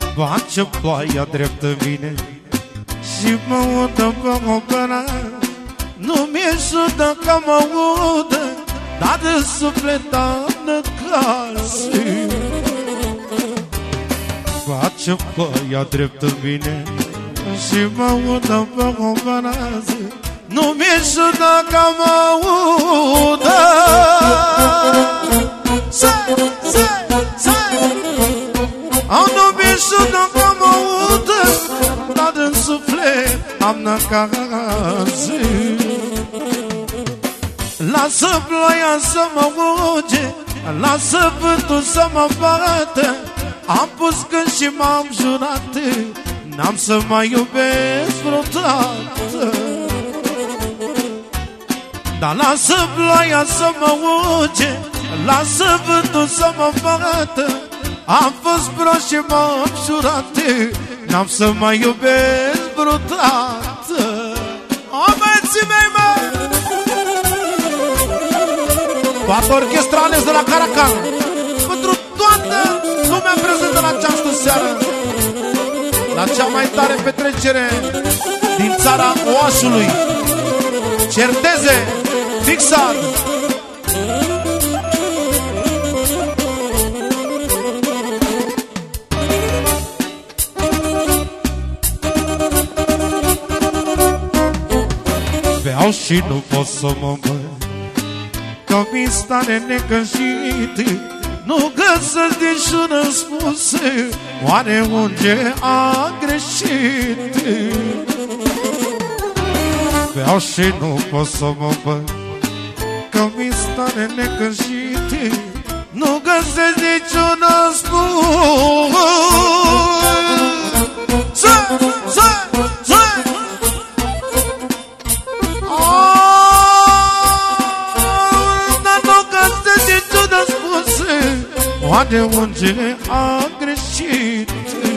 Face ploaia drept în mine și mă udă pe opera. Nu mi-e judă că mă udă, dar de suflet am năcase. Face ploaia drept în mine și mă udă pe opera. Nu mi-e judă că mă udă. Nu mi-e judă că mă udă, dar în suflet am năcase. Lasă ploaia să mă uge, lasă vântul să mă bată. Am pus când și m-am jurat, n-am să mai iubesc vreodată. Dar lasă ploaia să mă uge, lasă vântul să mă bată. Am fost prost și m-am jurat, n-am să mai iubesc vreodată. Oamenii mei, mă! Toată orchestra ales de la Caracal, pentru toată lumea prezentă în această seară, la cea mai tare petrecere din țara Oașului. Certeze, fixat! Beau și nu pot să mă văd, că mi stare necăjit. Nu găsesc nici un răspuns, oare unde a greșit? Beau și nu pot să mă văd, că mi stare necăjit. Nu găsesc nici un răspuns. Oare unde a greșit?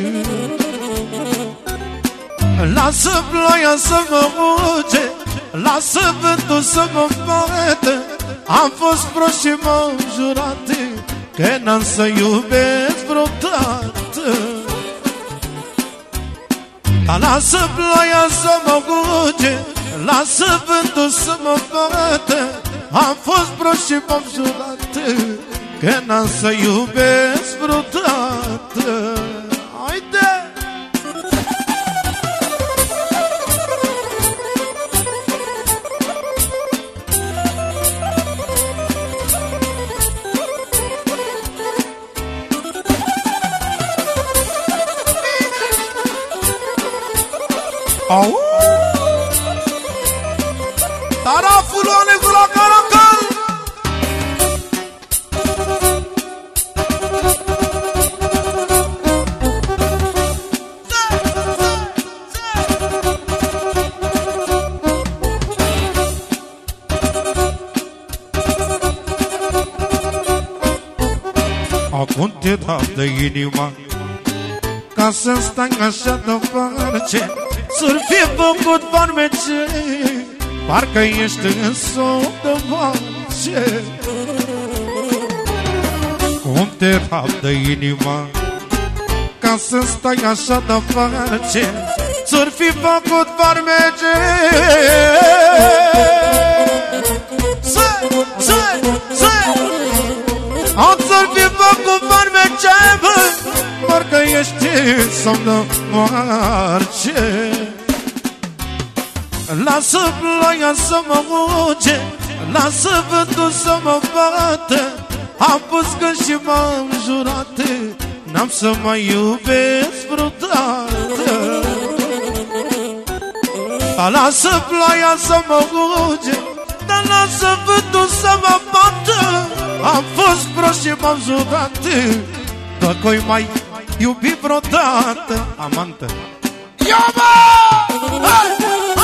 Lasă ploaia să mă uge, lasă vântul să mă bată. Am fost prost și m-am jurat, că n-am să iubesc vreodată. Dar lasă ploaia să mă uge, lasă vântul să mă bată. Am fost prost și m-am jurat, că n-am să iubesc vreodată. Haide! Au! Taraful Oanegu la Caracal! Acum te dau de inima, ca să stai așa deoparte. Să-l fi făcut farmece, parcă ești în somn de vace. Cum te dau de inima, ca să stai așa deoparte. Să-l fi făcut farmece. Să-l fi făcut farmece, parcă ești în somn de vace. Lasă ploaia să mă uge, lasă vântul să mă bată. Am pus când și m-am jurat, n-am să mai iubesc vreodată. Dar lasă ploaia să mă uge, dar lasă vântul să mă bată. Am fost prost și m-am jurat, că coi mai iubi vreodată. Amantă, iubă! Hai!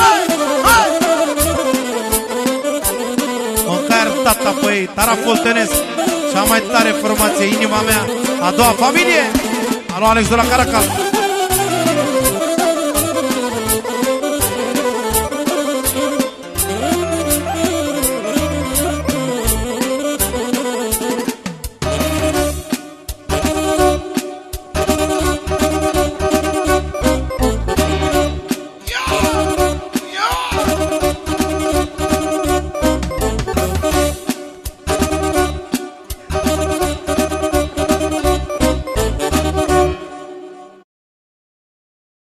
Măcar tata, păi, Taraful Tănesc, cea mai tare formație, inima mea, a doua familie, alo Alex de la Caracal.